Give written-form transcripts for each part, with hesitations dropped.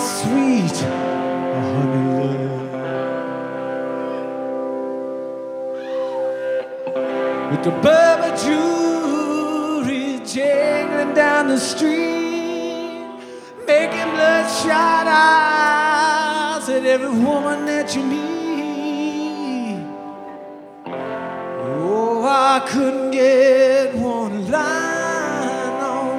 sweet honey love. With the Bubba jewelry jangling down the street, making bloodshot eyes at every woman that you meet. Oh, I couldn't get one line on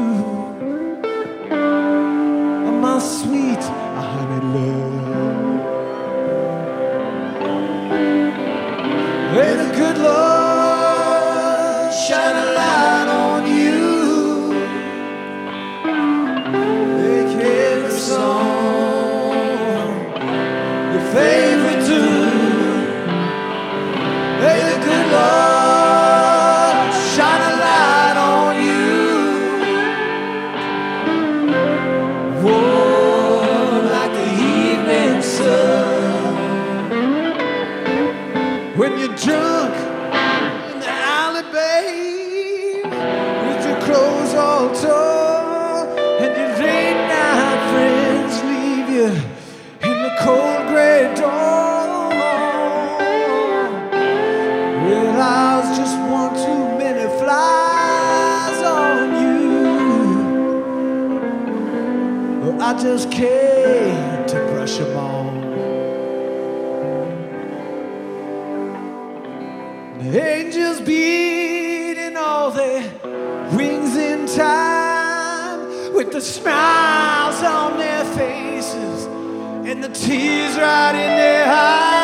you, my sweet honey love. May the good Lord shine a light on you, make every song your favorite tune. May the good Lord shine a light on you. Whoa, like the evening sun. When you're drunk in the alley, babe, with your clothes all torn, and your late night friends leave you in the cold gray dawn. Well, I was just one too many flies on you. Well, I just came to brush them off. The angels beating all their wings in time, with the smiles on their faces and the tears right in their eyes.